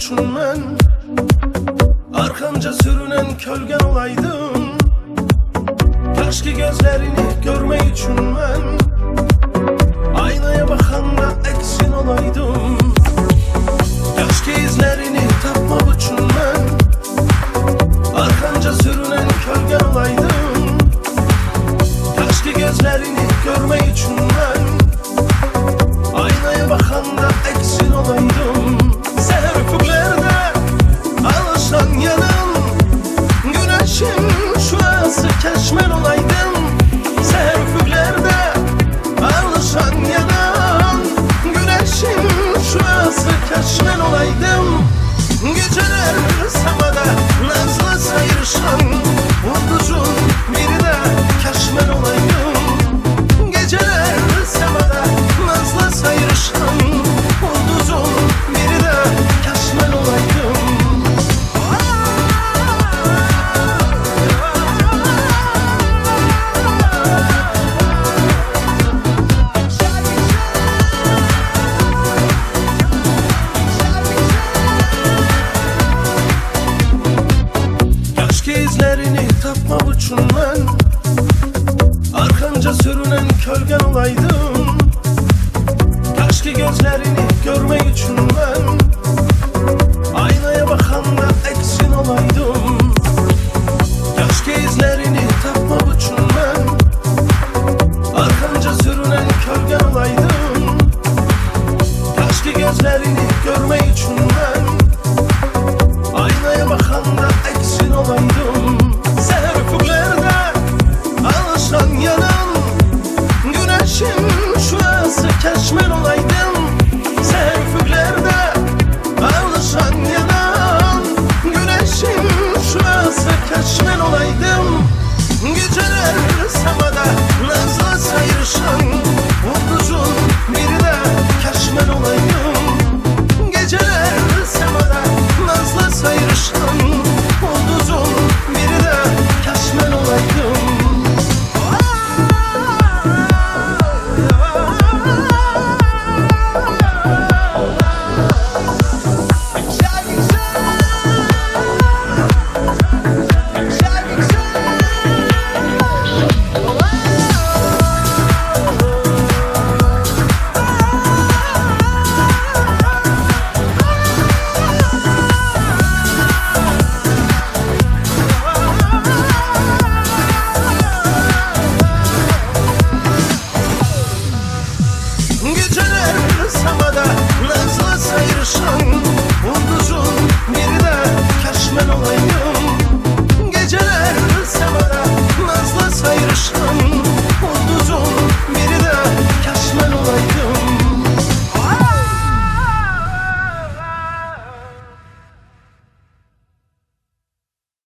üçün mən arxanca sürünən kölgən olaydım. Kaş ki gözlərini görmək üçün mən aynaya baxanda əksin olaydım. Kaş ki izlərini tapmaq üçün mən arxanca sürünən kölgən olaydım. Kaş ki gözlərini görmək üçün mən aynaya baxanda əksin olaydım. Səhər üfüqlərdə alışan yanım, güneşin şurası keşmen olaydım. Səhər üfüqlərdə alışan yanım, güneşin şurası keşmen olaydım. Geceler semada nazlı sayırışan ulduzun biri de keşmen olaydım. Geceler semada nazlı sayırışan ulduzun biri de keşmen olaydım. İzlerini tapmaq üçün mən arxanca sürünən kölgən olaydım. Kaş ki gözlərini görmək üçün mən aynaya baxanda